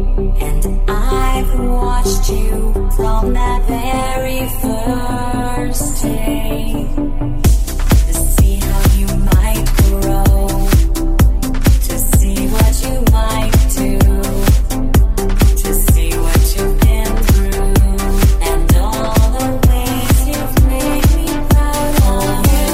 And I've watched you from that very first day. To see how you might grow, to see what you might do, to see what you've been through, and all the ways you've made me proud of you.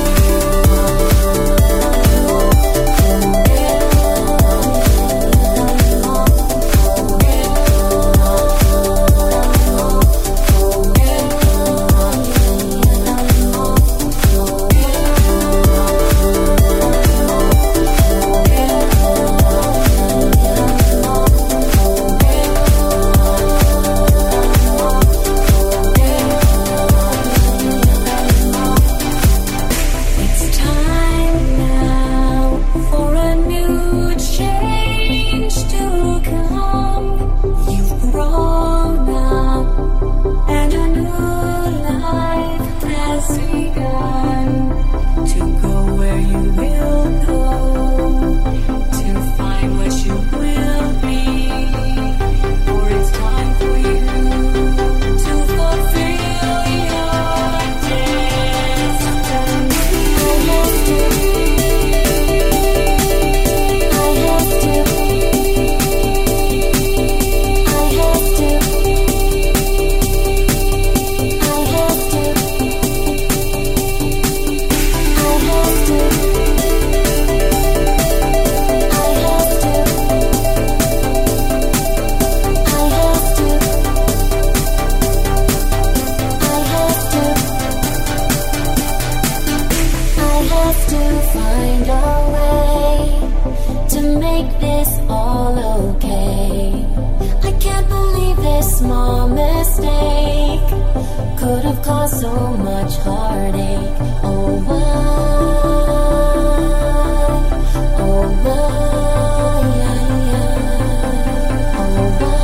It's time now for a new change to come. You've grown up and a new life has begun. To go where you will go, to find what you will be. For it's time for you to fulfill your destiny. Find a way to make this all okay. I can't believe this small mistake could have caused so much heartache. Oh why? Oh why? Oh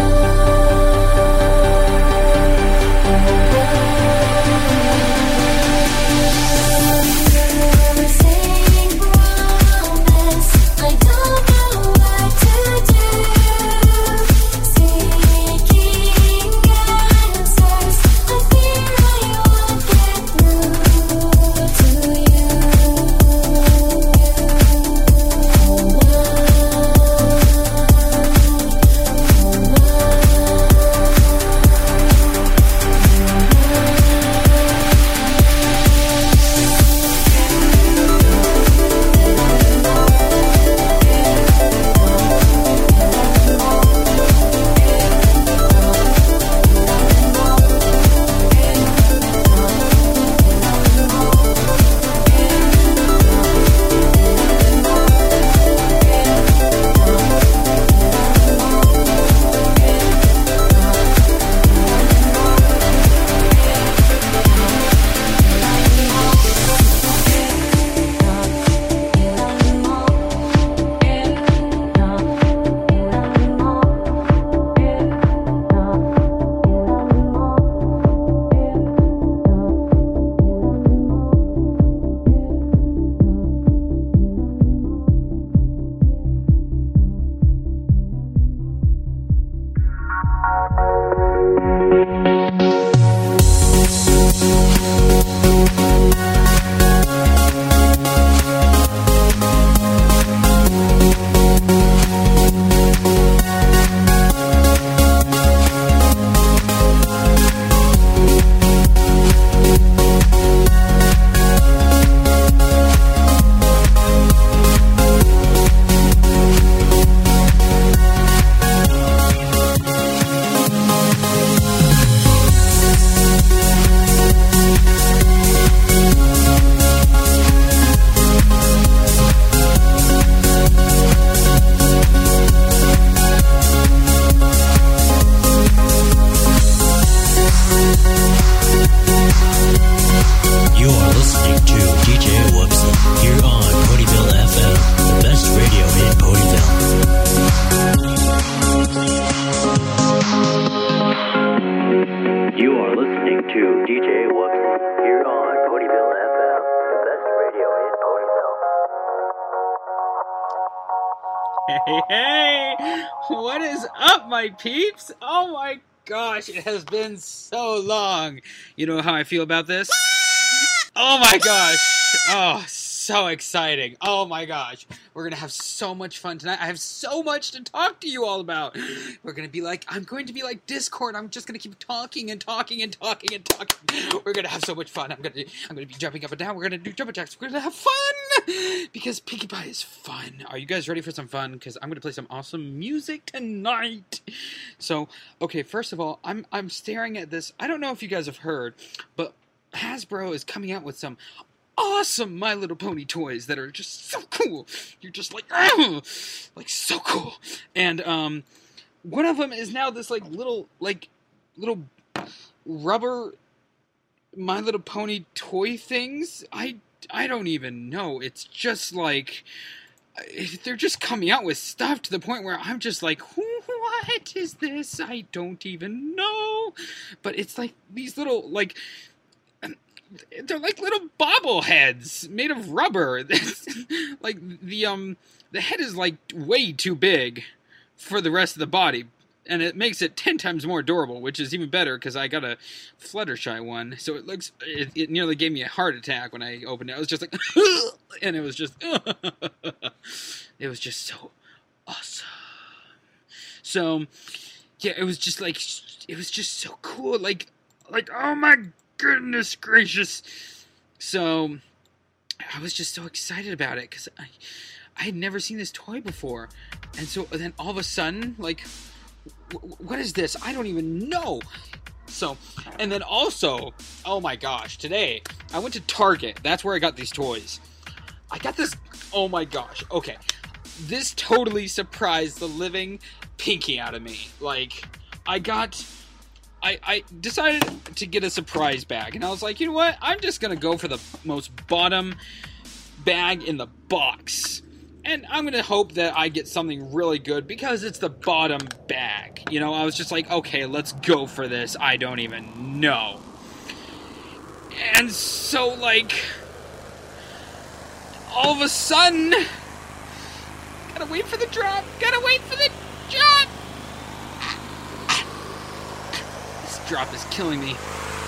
I don't know what to do. Seeking answers, I fear I won't get through to you. Hey, what is up, my peeps? Oh my gosh, it has been so long. You know how I feel about this? Oh my gosh. Oh, so exciting. Oh my gosh. We're going to have so much fun tonight. I have so much to talk to you all about. I'm going to be like Discord. I'm just going to keep talking and talking and talking and talking. We're going to have so much fun. I'm going to be jumping up and down. We're going to do jump attacks. We're going to have fun because Pinkie Pie is fun. Are you guys ready for some fun? Because I'm going to play some awesome music tonight. So, okay, first of all, I'm staring at this. I don't know if you guys have heard, but Hasbro is coming out with some awesome My Little Pony toys that are just so cool. You're just like, oh, like so cool. And one of them is now this little rubber My Little Pony toy things. I don't even know. It's just like they're just coming out with stuff to the point where I'm just like, what is this? I don't even know. But it's like these little they're like little bobbleheads made of rubber. Like the head is like way too big for the rest of the body, and it makes it 10 times more adorable, which is even better because I got a Fluttershy one, so it nearly gave me a heart attack when I opened it. I was just like, and it was just, it was just so awesome. So yeah, it was just so cool. Like oh my goodness gracious. So I was just so excited about it because I had never seen this toy before. And so then all of a sudden, like, what is this? I don't even know. So, and then also, oh my gosh, today I went to Target. That's where I got these toys. I got this, oh my gosh, okay. This totally surprised the living Pinkie out of me. Like, I decided to get a surprise bag, and I was like, you know what? I'm just going to go for the most bottom bag in the box. And I'm going to hope that I get something really good because it's the bottom bag. You know, I was just like, okay, let's go for this. I don't even know. And so, like, all of a sudden, gotta wait for the drop. Drop is killing me.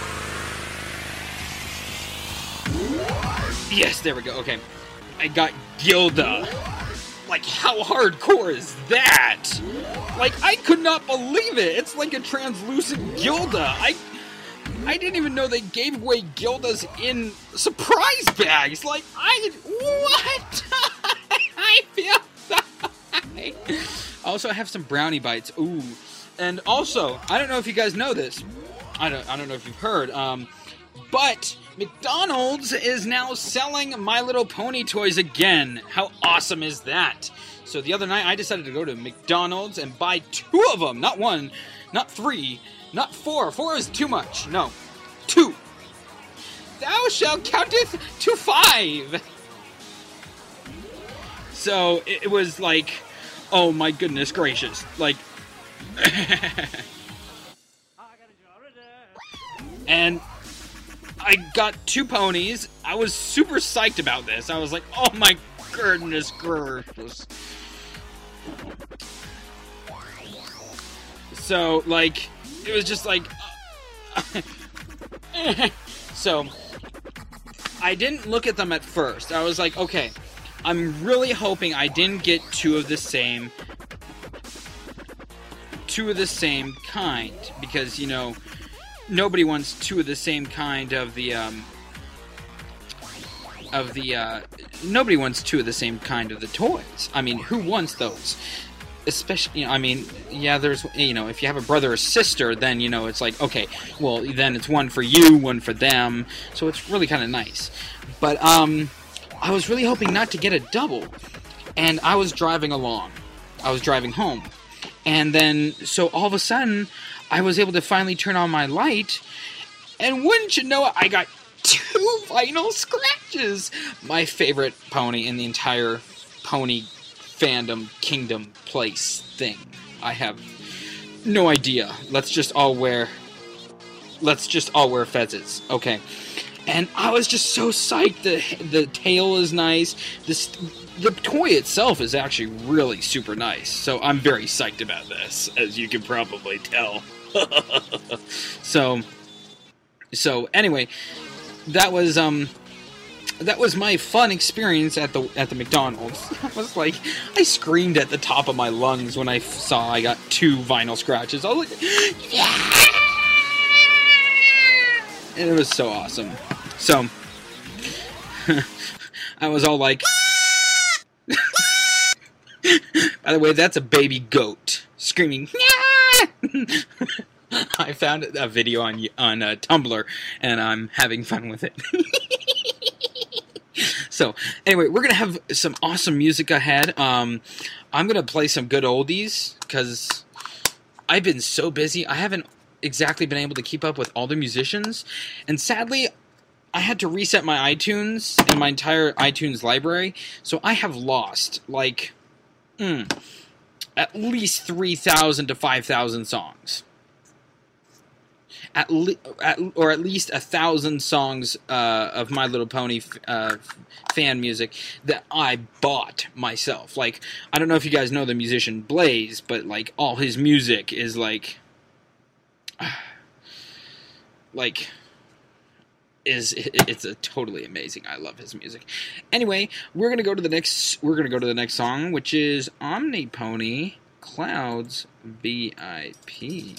Yes, there we go. Okay. I got Gilda. Like, how hardcore is that? Like, I could not believe it. It's like a translucent Gilda. I didn't even know they gave away Gildas in surprise bags. Like, what? I feel I also have some brownie bites. Ooh. And also, I don't know if you guys know this. I don't know if you've heard. But McDonald's is now selling My Little Pony toys again. How awesome is that? So the other night, I decided to go to McDonald's and buy 2 of them. Not 1, not 3, not 4. 4 is too much. No, 2. Thou shalt counteth to 5. So it was like, oh my goodness gracious. Like, and I got 2 ponies. I was super psyched about this. I was like, oh my goodness gracious. So, like, it was just like, so, I didn't look at them at first. I was like, okay, I'm really hoping I didn't get 2 of the same kind, because, you know, nobody wants 2 of the same kind of the nobody wants 2 of the same kind of the toys. I mean, who wants those? Especially, you know, I mean, yeah, there's, you know, if you have a brother or sister, then, you know, it's like, okay, well, then it's one for you, one for them, so it's really kind of nice. But, I was really hoping not to get a double, and I was driving along. I was driving home. And then, so all of a sudden, I was able to finally turn on my light, and wouldn't you know it, I got 2 vinyl scratches! My favorite pony in the entire pony fandom, kingdom, place, thing. I have no idea. Let's just all wear fezzes. Okay. And I was just so psyched. The tail is nice. the toy itself is actually really super nice. So I'm very psyched about this, as you can probably tell. So anyway, that was my fun experience at the McDonald's. I was like, I screamed at the top of my lungs when I saw I got 2 vinyl scratches. I was like, yeah! And it was so awesome. So I was all like, by the way, that's a baby goat screaming. I found a video on Tumblr, and I'm having fun with it. So, anyway, we're going to have some awesome music ahead. I'm going to play some good oldies, because I've been so busy. I haven't exactly been able to keep up with all the musicians, and sadly, I had to reset my iTunes and my entire iTunes library, so I have lost, like, at least 3,000 to 5,000 songs. At least 1,000 songs of My Little Pony fan music that I bought myself. Like, I don't know if you guys know the musician Blaze, but like all his music is like it's a totally amazing. I love his music. Anyway, we're gonna go to the next song, which is Omnipony Clouds VIP.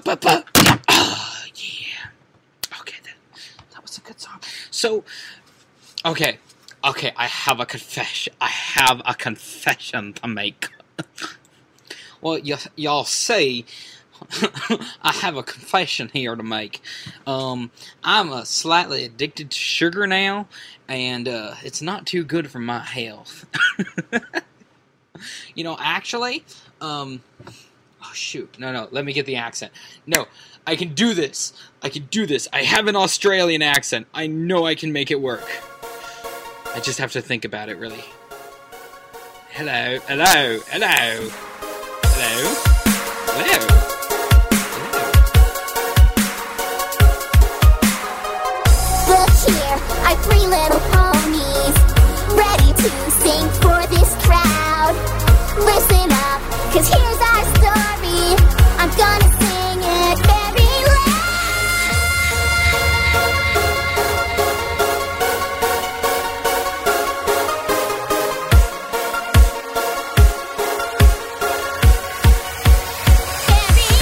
Yeah. Okay, that was a good song. So, okay, I have a confession. I have a confession to make. Well, y'all see, I have a confession here to make. I'm slightly addicted to sugar now, and it's not too good for my health. You know, actually, oh shoot, no, let me get the accent. No, I can do this. I have an Australian accent. I know I can make it work. I just have to think about it, really. Hello. Look here, our 3 little ponies, ready to sing for this crowd. Listen up, 'cause here's our story. I'm gonna sing it very loud. Very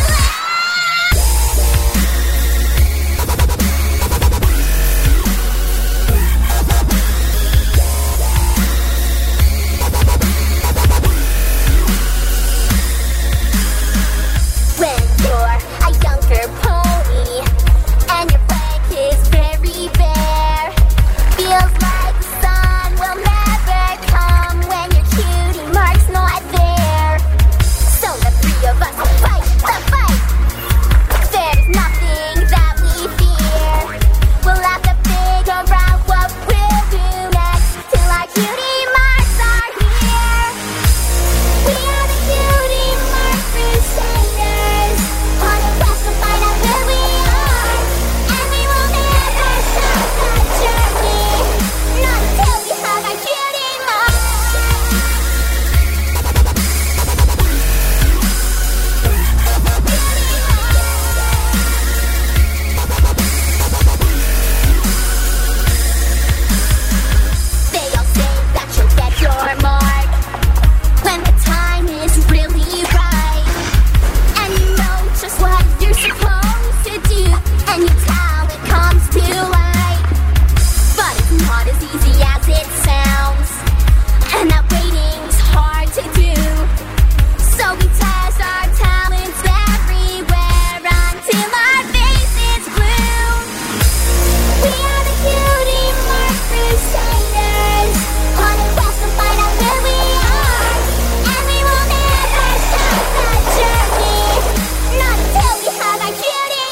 When you're a younger pony and your flank is very bare, feels like the sun will never come when your cutie mark's not there. So the 3 of us will fight the fight. There's nothing that we fear. We'll have to figure out what we'll do next till our cutie marks are here. We are the Cutie Mark Crusaders, on a quest to find out who we are, and we will never stop the journey, not until we have our cutie mark. They all say that you'll get your mark when the time is really right, and you know just what you're supposed to do, and your talent comes to light. But it's not as easy as it sounds, and that waiting's hard to do. So we test our talents everywhere until our faces blue. We are the Cutie Mark Crusaders, on a quest to find out who we are, and we will never stop the journey, not until we have our cutie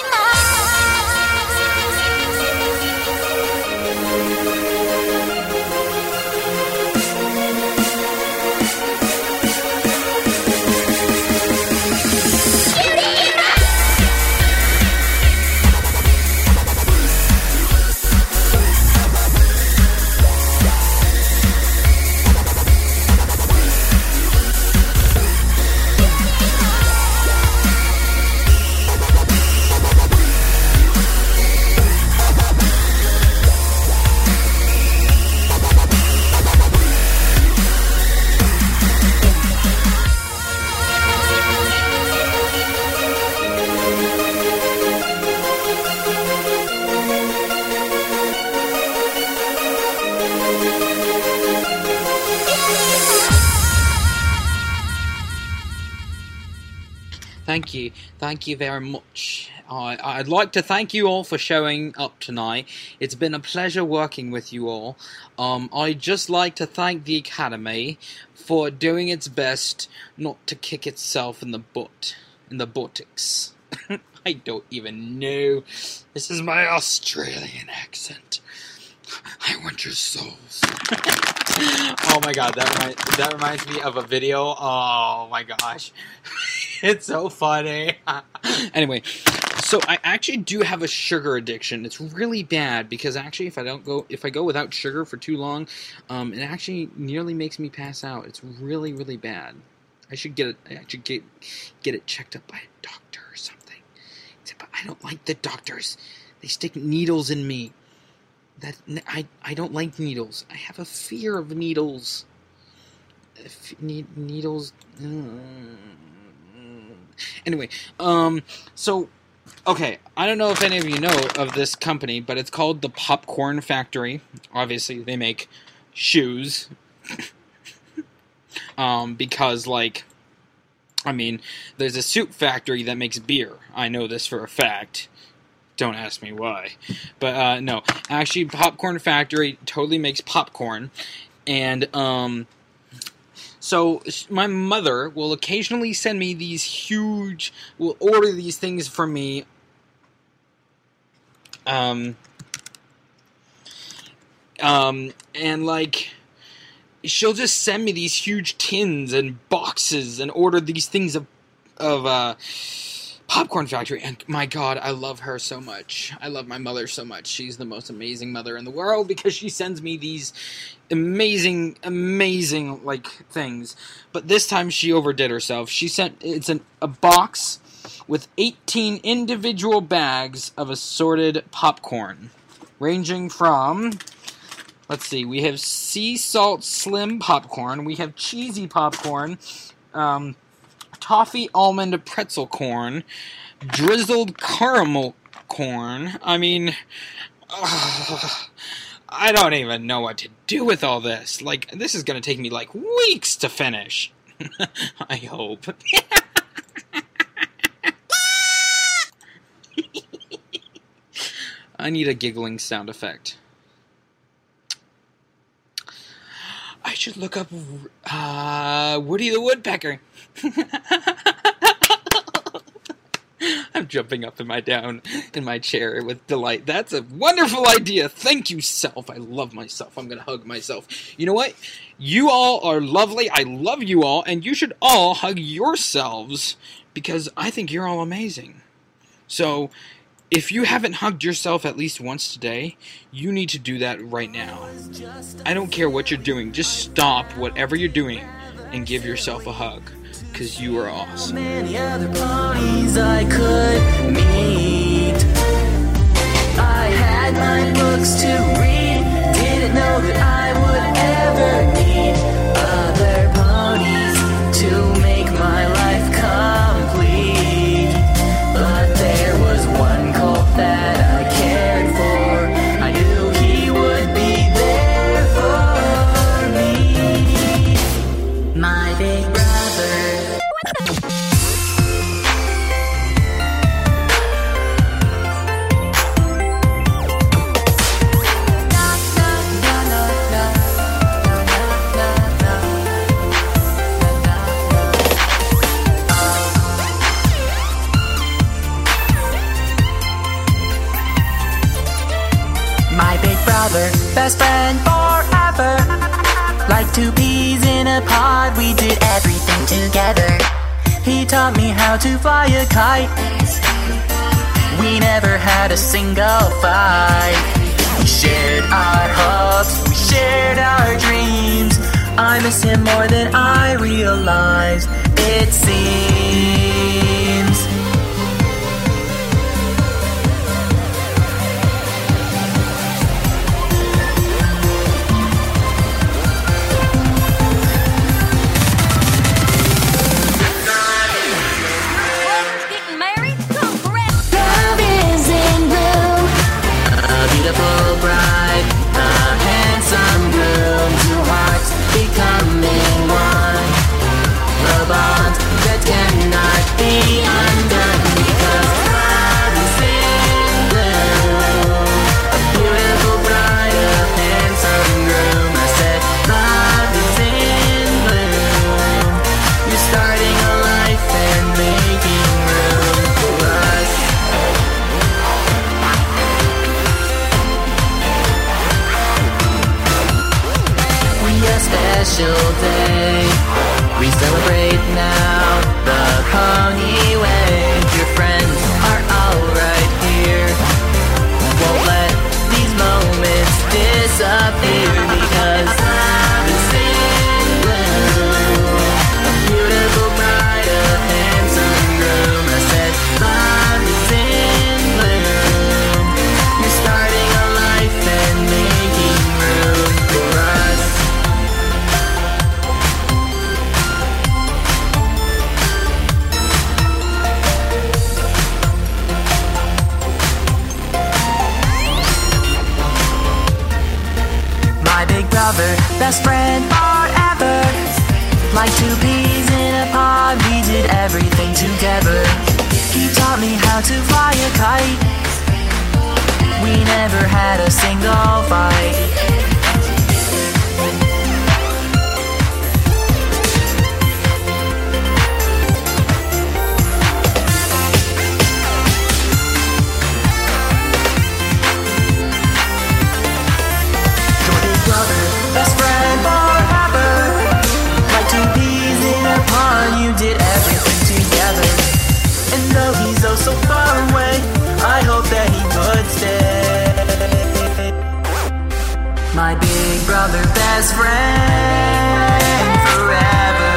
mark. Cutie mark! Thank you very much. I'd like to thank you all for showing up tonight. It's been a pleasure working with you all. I'd just like to thank the Academy for doing its best not to kick itself in the buttocks. I don't even know. This is my Australian accent. I want your souls. Oh my god, that reminds me of a video. Oh my gosh. It's so funny. Anyway, so I actually do have a sugar addiction. It's really bad because actually if I go without sugar for too long, it actually nearly makes me pass out. It's really, really bad. I should get it checked up by a doctor or something. But I don't like the doctors. They stick needles in me. I don't like needles. I have a fear of needles. Needles. Anyway, so Okay, I don't know if any of you know of this company, but it's called the Popcorn Factory. Obviously, they make shoes. Because, like, I mean, there's a soup factory that makes beer. I know this for a fact. Don't ask me why. But, no. Actually, Popcorn Factory totally makes popcorn. And, so my mother will occasionally send me these huge, will order these things for me. And, like, she'll just send me these huge tins and boxes and order these things of Popcorn Factory. And my God, I love her so much. I love my mother so much. She's the most amazing mother in the world because she sends me these amazing, like, things. But this time she overdid herself. She sent, a box with 18 individual bags of assorted popcorn, ranging from... Let's see, we have sea salt slim popcorn, we have cheesy popcorn, toffee almond pretzel corn, drizzled caramel corn. I mean, I don't even know what to do with all this. Like, this is going to take me, like, weeks to finish. I hope. I need a giggling sound effect. I should look up Woody the Woodpecker. I'm jumping up and down in my chair with delight. That's a wonderful idea. Thank you, self. I love myself. I'm going to hug myself. You know what? You all are lovely. I love you all. And you should all hug yourselves because I think you're all amazing. So... if you haven't hugged yourself at least once today, you need to do that right now. I don't care what you're doing, just stop whatever you're doing and give yourself a hug, because you are awesome. Many other ponies I could meet. I had my books to read, didn't know that I would ever need other ponies to make my life complete. But there was one colt that I cared for. I knew he would be there for me. My big brother. My big brother, best friend forever. Like two peas in a pod, we did everything together. He taught me how to fly a kite. We never had a single fight. We shared our hopes, we shared our dreams. I miss him more than I realized, it seems. Getting married? Congrats! Love is in bloom. A beautiful bride, a handsome groom, two hearts becoming one. A bond that cannot Like two peas in a pod, we did everything together. He taught me how to fly a kite. We never had a single fight. Best friend forever. Like two peas in a pond, you did everything together. And though he's oh so far away, I hope that he would stay. My big brother, best friend forever.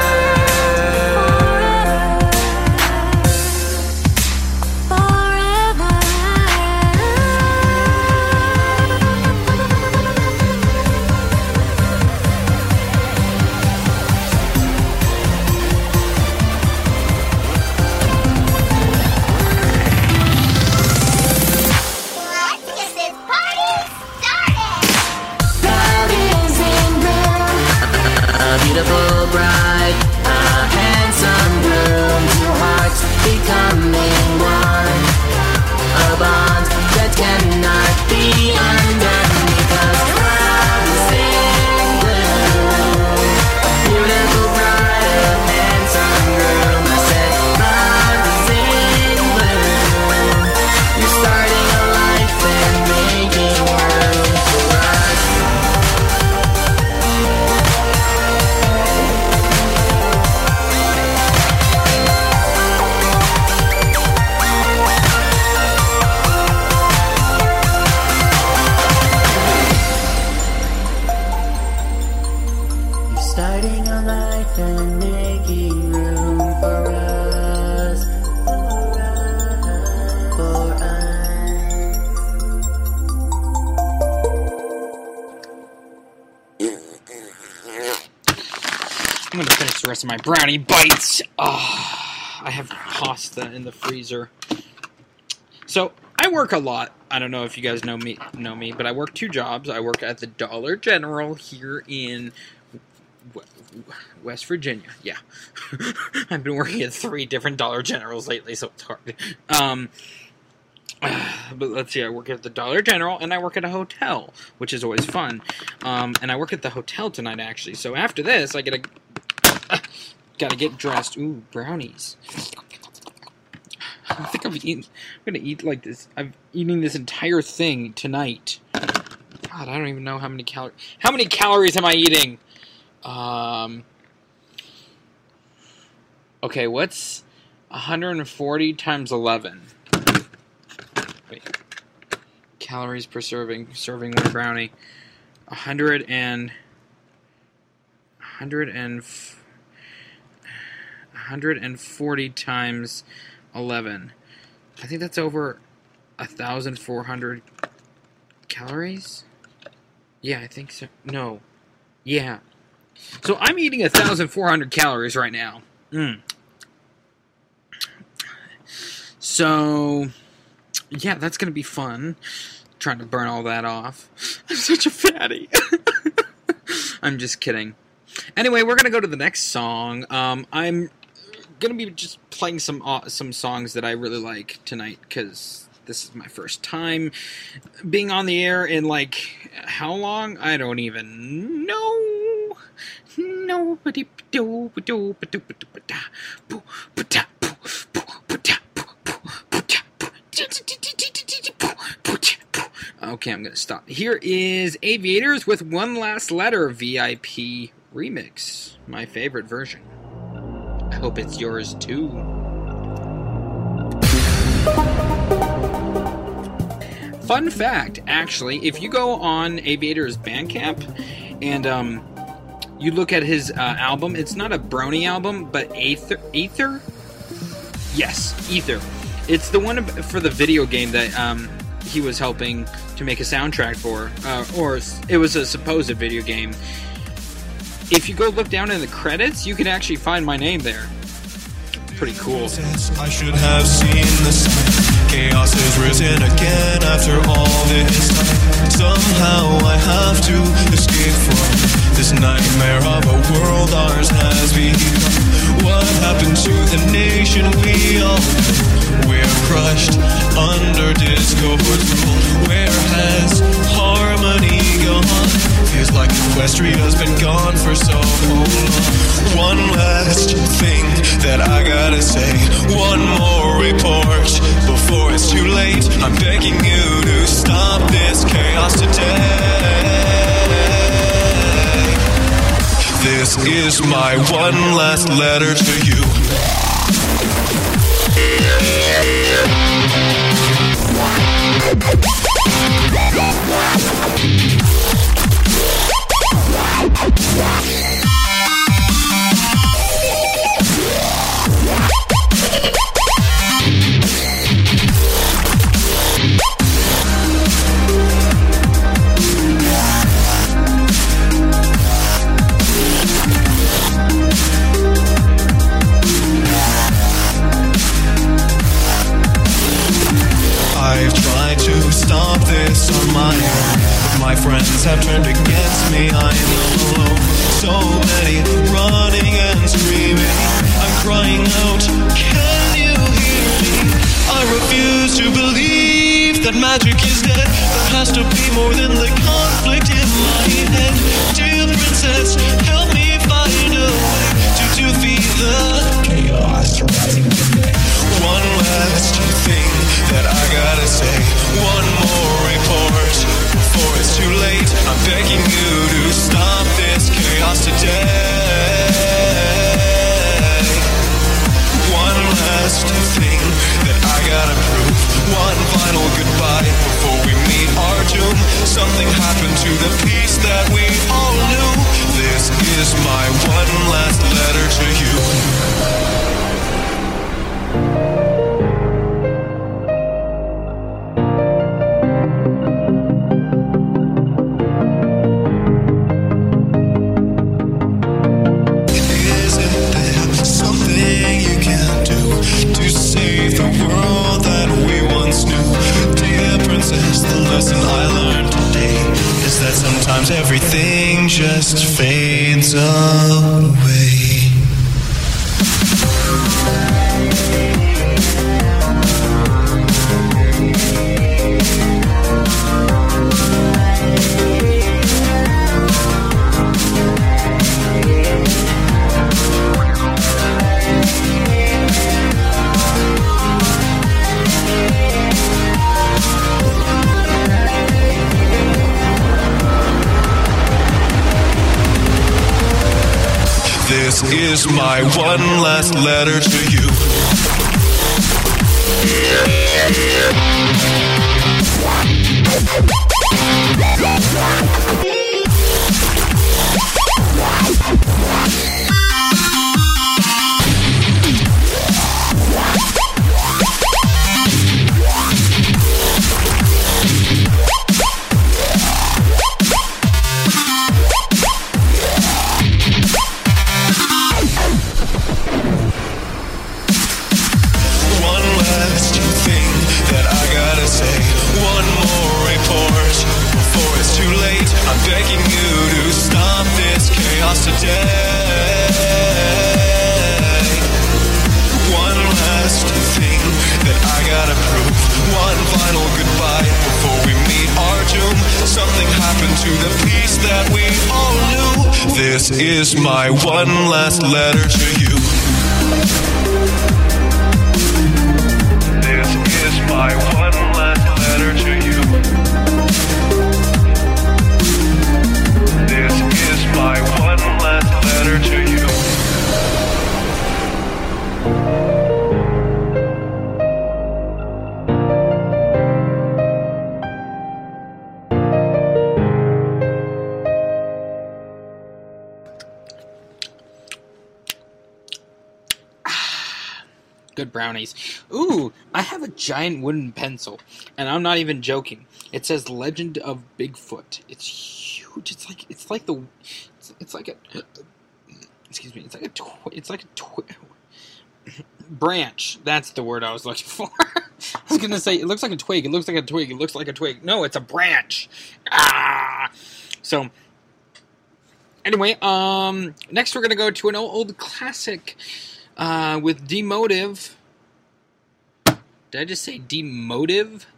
Beautiful bride, a handsome groom, two hearts becoming one, a bond that cannot be undone because love is in bloom. Beautiful bride, a handsome groom, I said love is in bloom. You're starting a life and making room for us. Starting a life and making room for us, for us. I'm gonna finish the rest of my brownie bites. I have pasta in the freezer. So I work a lot. I don't know if you guys know me, but I work two jobs. I work at the Dollar General here in West Virginia. Yeah. I've been working at 3 different Dollar Generals lately, so it's hard. But let's see, I work at the Dollar General, and I work at a hotel, which is always fun. And I work at the hotel tonight, actually. So after this, I gotta get dressed. Ooh, brownies. I think I'm gonna eat like this. I'm eating this entire thing tonight. God, I don't even know how many calories. How many calories am I eating? Okay, what's 140 times 11? Wait. Calories per serving one brownie. 140 times 11. I think that's over 1,400 calories? Yeah, I think so. No. Yeah. So I'm eating 1,400 calories right now. So, yeah, that's going to be fun. Trying to burn all that off. I'm such a fatty. I'm just kidding. Anyway, we're going to go to the next song. I'm going to be just playing some songs that I really like tonight, because this is my first time being on the air in, like, how long? I don't even know. Nobody. Okay, I'm gonna stop. Here is Aviators with One Last Letter VIP remix. My favorite version. I hope it's yours too. Fun fact, actually, if you go on Aviator's Bandcamp and you look at his album, it's not a Brony album, but Aether? Yes, Aether. It's the one for the video game that he was helping to make a soundtrack for, or it was a supposed video game. If you go look down in the credits, you can actually find my name there. Pretty cool. I should have seen the sign. Chaos has risen again after all this time. Somehow I have to escape from this nightmare of a world ours has become. What happened to the nation we all know? We're crushed under discord's rule. Where has harmony gone? Feels like Equestria's been gone for so long. One last thing that I gotta say, one more report before it's too late. I'm begging you to stop this chaos today. This is my one last letter to you. I've tried to stop this on my own, but my friends have turned against me. I'm alone. So many running and screaming. I'm crying out, can you hear me? I refuse to believe that magic is dead. There has to be more than the conflict in my head. Dear princess, help me find a way to defeat the chaos rising today. One last thing that I gotta say, one more report before it's too late. I'm begging you to stop this chaos today. One last thing that I gotta prove, one final goodbye before we meet our doom. Something happened to the peace that we all knew. This is my one last letter to you. Sometimes everything just fades away. This is my one last letter to you. This is my one last letter to you. This is my one last letter to you. This is my one last letter to you. Good brownies. Ooh, I have a giant wooden pencil, and I'm not even joking. It says "Legend of Bigfoot." It's huge. It's like a branch. That's the word I was looking for. I was gonna say it looks like a twig. It looks like a twig. It looks like a twig. No, it's a branch. So Anyway, next we're gonna go to an old classic with Demotive. Did I just say Demotive?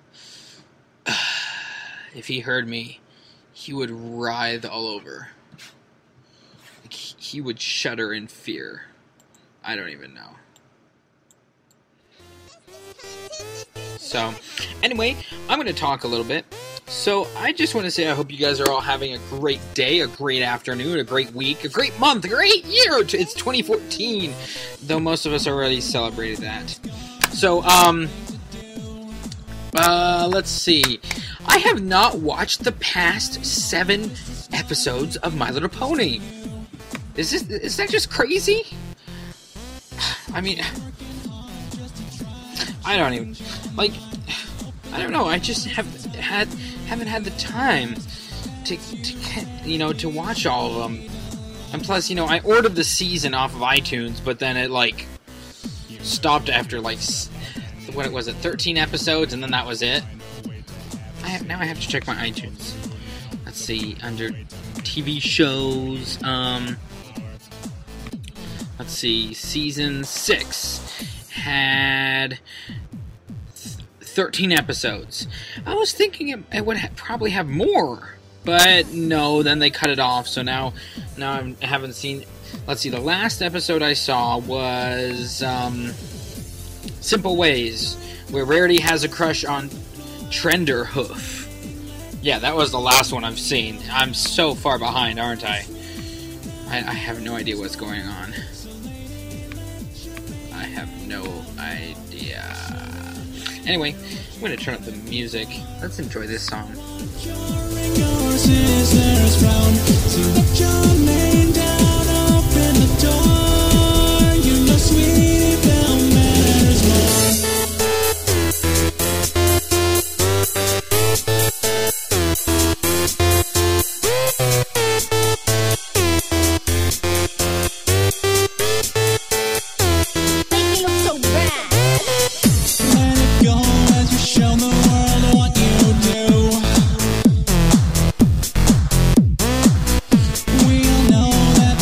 If he heard me, he would writhe all over. Like, he would shudder in fear. I don't even know. So, anyway, I'm going to talk a little bit. So, I just want to say I hope you guys are all having a great day, a great afternoon, a great week, a great month, a great year. It's 2014, though most of us already celebrated that. So, let's see. I have not watched the past 7 episodes of My Little Pony. Is that just crazy? I mean, I don't even, like, I don't know, I just haven't had the time to watch all of them. And plus, I ordered the season off of iTunes, but then it, like, stopped after, like, what was it, 13 episodes, and then that was it. Now I have to check my iTunes. Let's see, under TV shows, let's see, season 6 had 13 episodes. I was thinking it would probably have more, but no, then they cut it off, so now I haven't seen. Let's see, the last episode I saw was Simple Ways, where Rarity has a crush on Trenderhoof. Yeah, that was the last one I've seen. I'm so far behind, aren't I? I have no idea what's going on. I have no idea. Anyway, I'm going to turn up the music. Let's enjoy this song. We all know that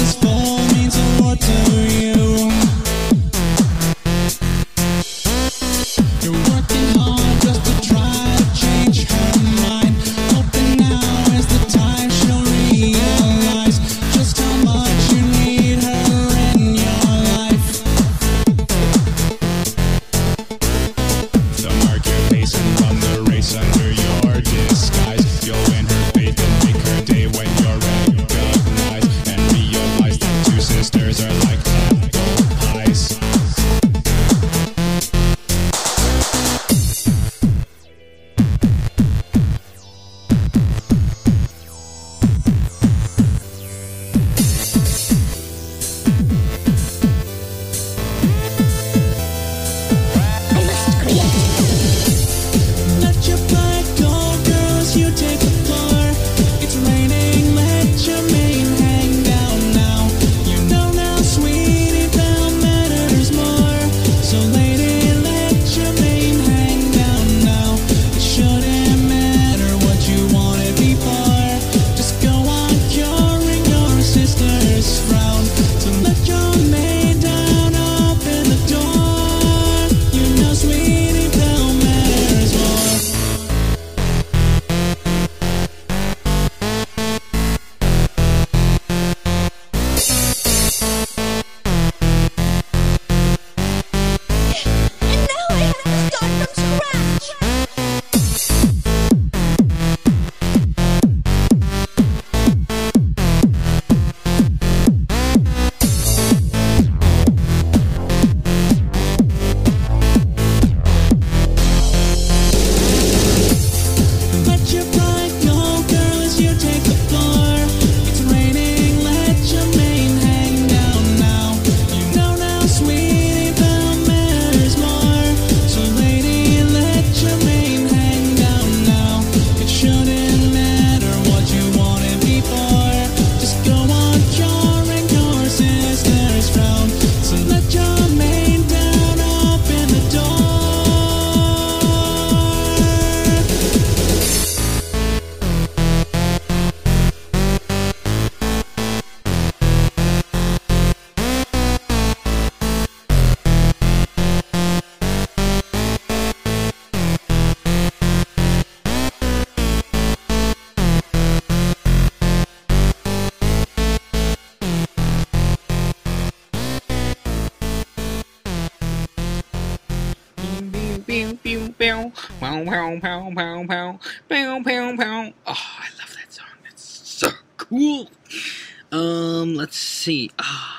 pow, pow, pow, pow, pow, pow, pow, pow, pow. Oh, I love that song. That's so cool. Let's see.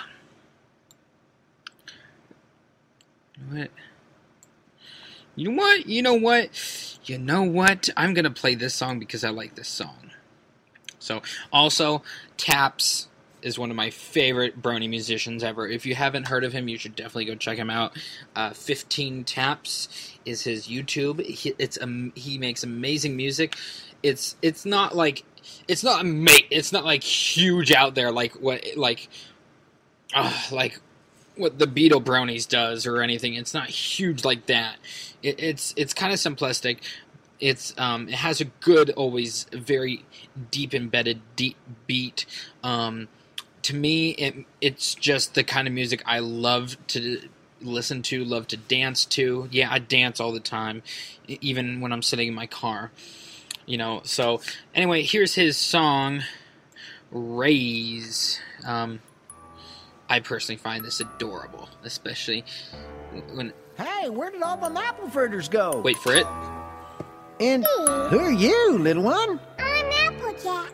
What? You know what? I'm gonna play this song because I like this song. So, also, Taps is one of my favorite brony musicians ever. If you haven't heard of him, you should definitely go check him out. 15 Taps is his YouTube. He makes amazing music. It's not like huge out there like what the Beetle Bronies does or anything. It's not huge like that. It's kind of simplistic. It has a good, always very deep embedded beat. To me, it's just the kind of music I love to listen to, love to dance to. Yeah, I dance all the time, even when I'm sitting in my car. So anyway, here's his song, Raise. I personally find this adorable, especially when... Hey, where did all them apple fritters go? Wait for it. And who are you, little one? I'm Applejack.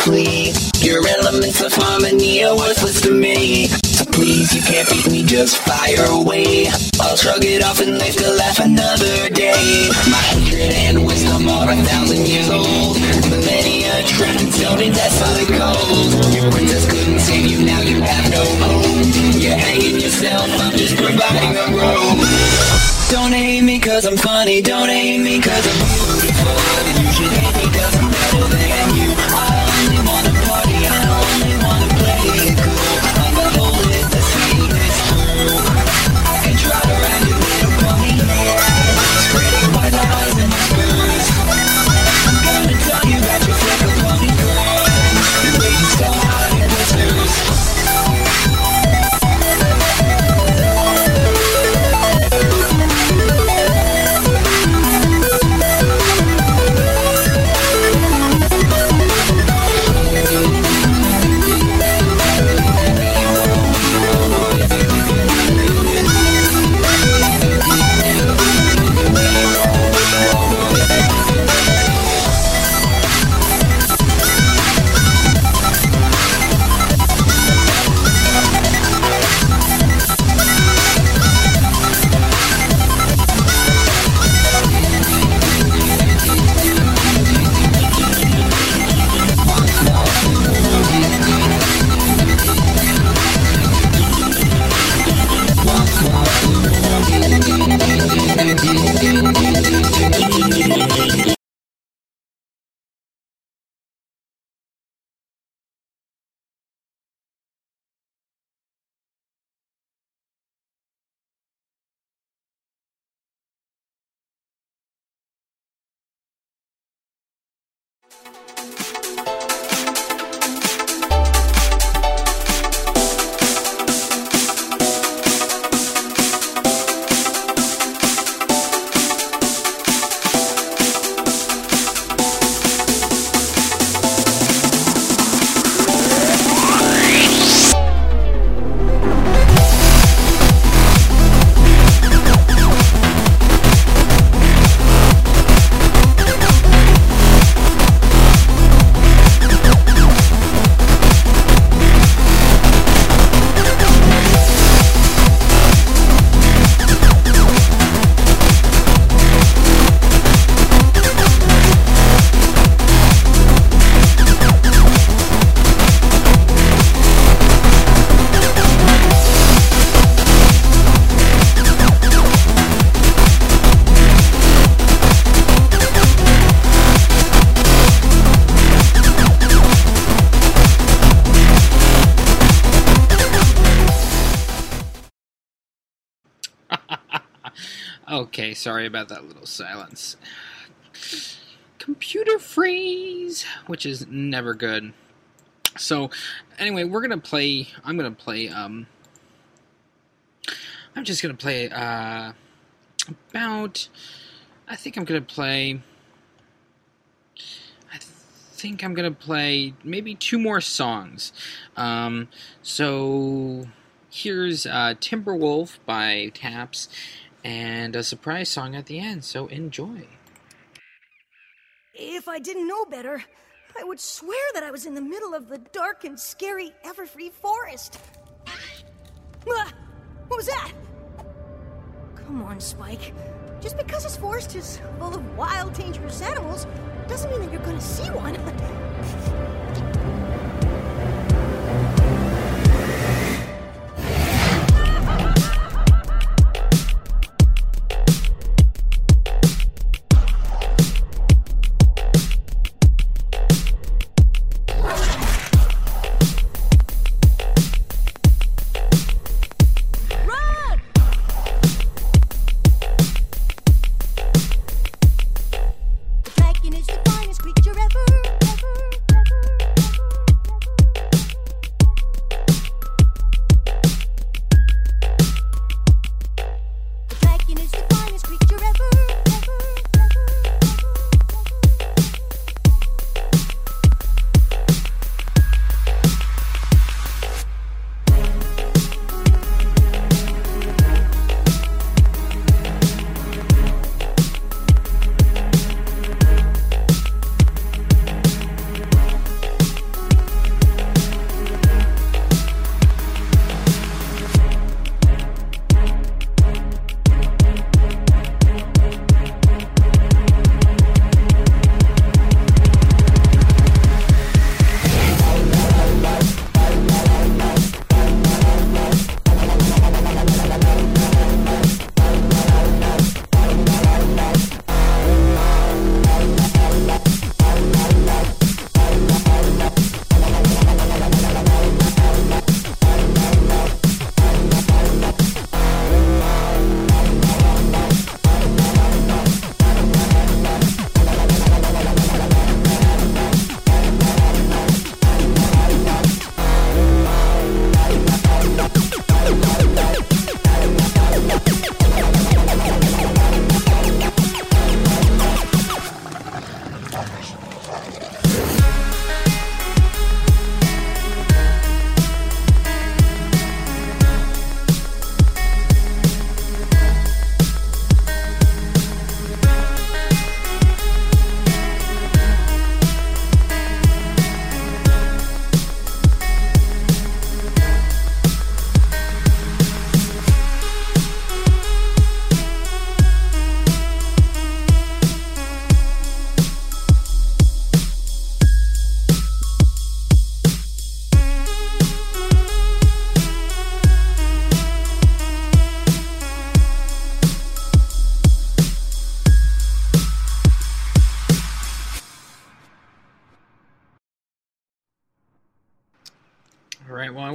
plea. Your elements of harmony are worthless to me. So please, you can't beat me, just fire away. I'll shrug it off and live to laugh another day. My hatred and wisdom are 1,000 years old. Millennia trapped in stone and that's solid gold. Your princess couldn't save you, now you have no hope. You're hanging yourself, I'm just providing a rope. Don't hate me cause I'm funny, don't hate me cause I'm beautiful. You should hate me cause I'm better than you. I only wanna party, I only wanna play it cool. I'm the oldest, the sweetest fool. I can try to ride your little pony hair, spreading white lies and whispers. I'm gonna tell you about your flicker pony girl. Your lady's so hot it blisters. Okay, sorry about that little silence. Computer freeze, which is never good. So, anyway, I'm just gonna play, I think I'm gonna play maybe 2 more songs. So, here's, Timberwolf by Taps, and a surprise song at the end, so enjoy. If I didn't know better, I would swear that I was in the middle of the dark and scary Everfree forest. Ah, what was that? Come on, Spike. Just because this forest is full of wild, dangerous animals doesn't mean that you're gonna see one. The dragon is the finest creature ever, ever, ever.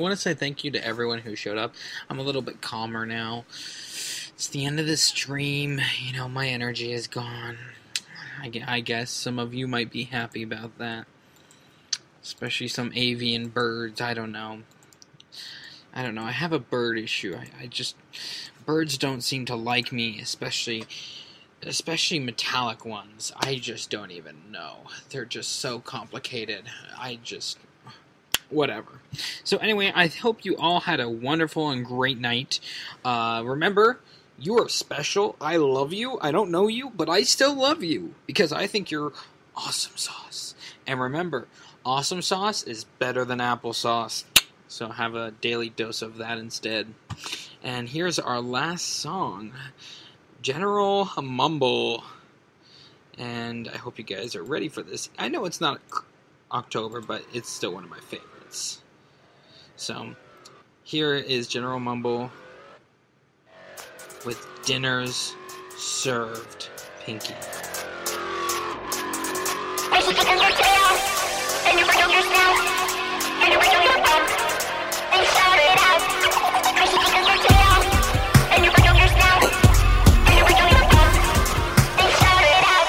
want to say thank you to everyone who showed up. I'm a little bit calmer now. It's the end of the stream. You know, my energy is gone. I guess some of you might be happy about that. Especially some avian birds. I don't know. I have a bird issue. I just... Birds don't seem to like me, especially metallic ones. I just don't even know. They're just so complicated. Whatever. So anyway, I hope you all had a wonderful and great night. Remember, you are special. I love you. I don't know you, but I still love you because I think you're awesome sauce. And remember, awesome sauce is better than applesauce. So have a daily dose of that instead. And here's our last song, General Mumble. And I hope you guys are ready for this. I know it's not October, but it's still one of my favorites. So here is General Mumble with Dinners Served, Pinky. I should look on your tail, and you bring up your snout, and you bring up your bump, and shout it out. I should look on your tail, and you bring up your snout, and you bring up your bump, and shout it out.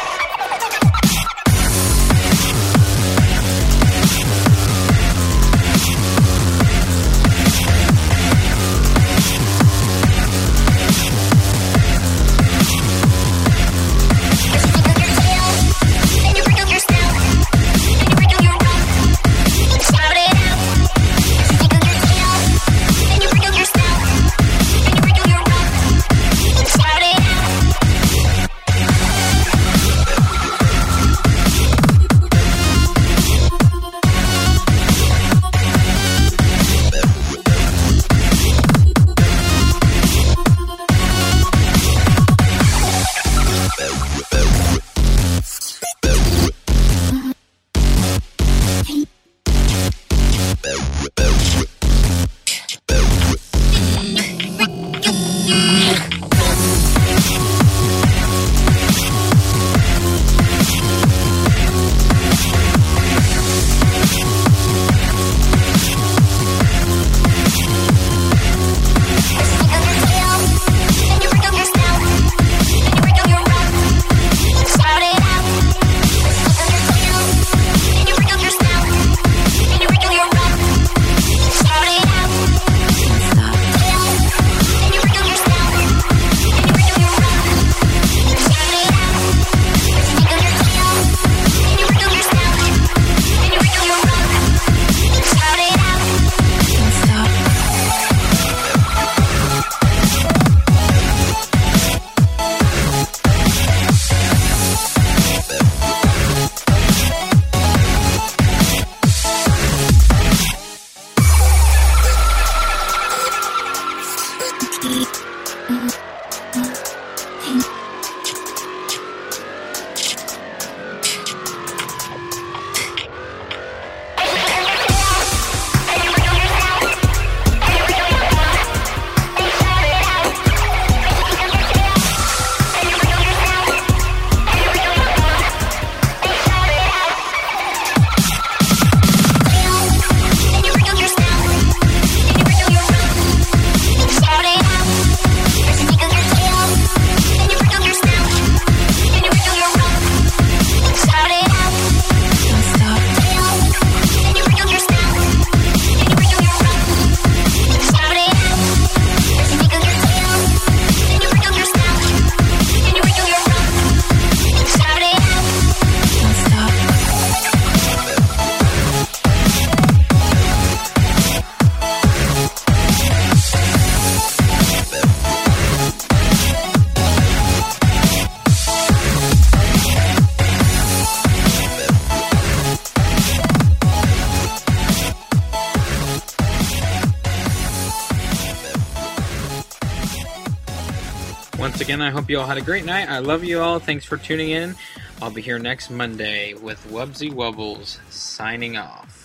Once again, I hope you all had a great night. I love you all. Thanks for tuning in. I'll be here next Monday with Wubsy Wubbles signing off.